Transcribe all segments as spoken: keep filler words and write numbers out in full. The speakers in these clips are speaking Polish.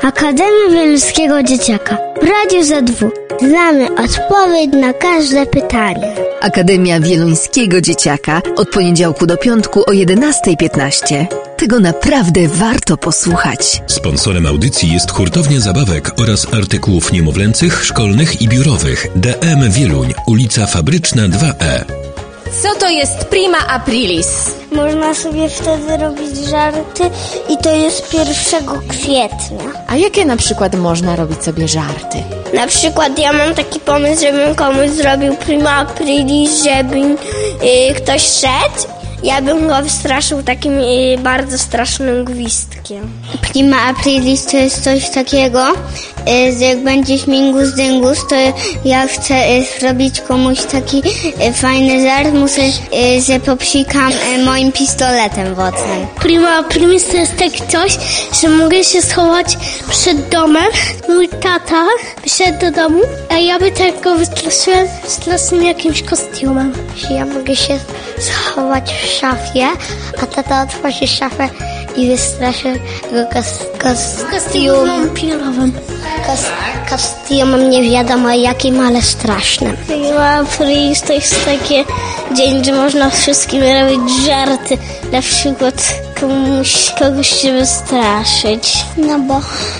Akademia Wieluńskiego Dzieciaka w Radiu Z W. Znamy odpowiedź na każde pytanie. Akademia Wieluńskiego Dzieciaka od poniedziałku do piątku o jedenasta piętnaście. Tego naprawdę warto posłuchać. Sponsorem audycji jest Hurtownia Zabawek oraz artykułów niemowlęcych, szkolnych i biurowych. D M Wieluń, ulica Fabryczna dwa E. Co to jest Prima Aprilis? Można sobie wtedy robić żarty i to jest pierwszego kwietnia. A jakie na przykład można robić sobie żarty? Na przykład ja mam taki pomysł, żebym komuś zrobił Prima Aprilis, żeby yy, ktoś szedł. Ja bym go wystraszył takim yy, bardzo strasznym gwizdkiem. Prima Aprilis to jest coś takiego, yy, że jak będzie śmigus dyngus, to ja chcę yy, zrobić komuś taki yy, fajny żart, muszę, yy, że popsikam yy, moim pistoletem wodnym. Prima Aprilis to jest takie coś, że mogę się schować przed domem. Mój tata przyszedł do domu, a ja by tego wystraszyłem strasznym jakimś kostiumem. Ja mogę się schować w szafie, a tata otworzy szafę i wystraszy go kas, kas, kostiumem pilowym. Kas, kostiumem nie wiadomo jakim, ale strasznym. Prima Aprilis to jest taki dzień, że można wszystkim robić żarty, na przykład komuś, kogoś się wystraszyć. No bo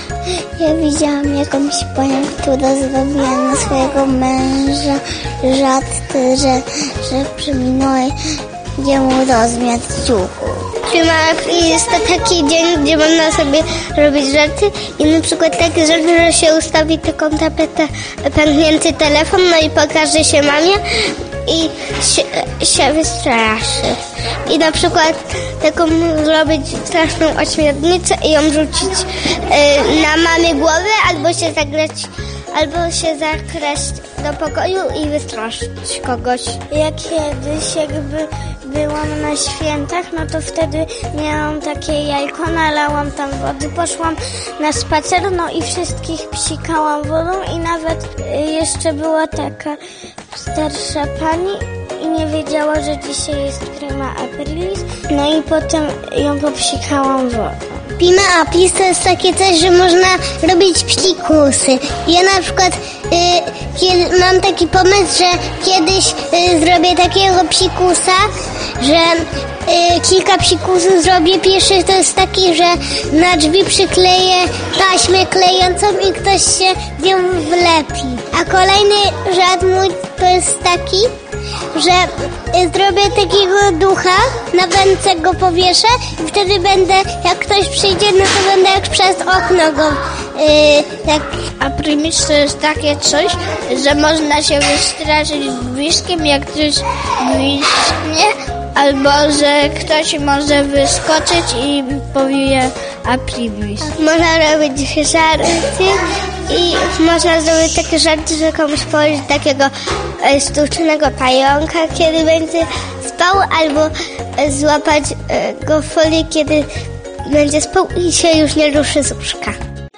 ja widziałam jakąś panią, która zrobiła na swojego męża żarty, że, że przyminął jemu rozmiar ciuchu. Prima Aprilis to taki dzień, gdzie można sobie robić żarty i na przykład takie rzeczy, że się ustawi taką tapetę, pęknięty telefon, no i pokaże się mamie i się, się wystraszy. I na przykład taką zrobić straszną ośmiornicę i ją rzucić y, na mamie głowę, albo się zagrać, albo się zakraść do pokoju i wystraszyć kogoś. Ja kiedyś jakby byłam na świętach, no to wtedy miałam takie jajko, nalałam tam wody, poszłam na spacer, no i wszystkich psikałam wodą i nawet jeszcze była taka starsza pani i nie wiedziała, że dzisiaj jest Prima Aprilis, no i potem ją popsikałam wodą. Prima Aprilis to jest takie coś, że można robić psikusy. Ja na przykład y, kiedy, mam taki pomysł, że kiedyś y, zrobię takiego psikusa, że y, kilka psikusów zrobię. Pierwszy to jest taki, że na drzwi przykleję taśmę klejącą i ktoś się z nią wlepi. A kolejny żart mój to jest taki, że zrobię takiego ducha, na wędce go powieszę i wtedy będę, jak ktoś przyjdzie, no to będę jak przez okno go yy, tak. A Aprilis to jest takie coś, że można się wystraszyć gwizdkiem, jak ktoś gwizdnie, albo że ktoś może wyskoczyć i powie Aprilis. Można robić żarty i można zrobić takie żarty, że komuś położyć takiego e, sztucznego pająka, kiedy będzie spał, albo e, złapać e, go w folii, kiedy będzie spał i się już nie ruszy z łóżka.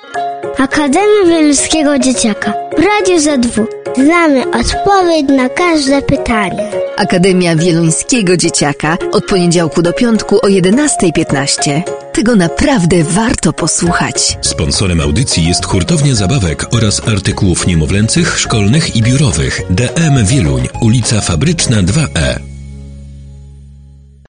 Akademia Wieluńskiego Dzieciaka w Radiu Z W. Znamy odpowiedź na każde pytanie. Akademia Wieluńskiego Dzieciaka od poniedziałku do piątku o jedenasta piętnaście. Tego naprawdę warto posłuchać. Sponsorem audycji jest Hurtownia Zabawek oraz artykułów niemowlęcych, szkolnych i biurowych. D M Wieluń, ulica Fabryczna dwa E.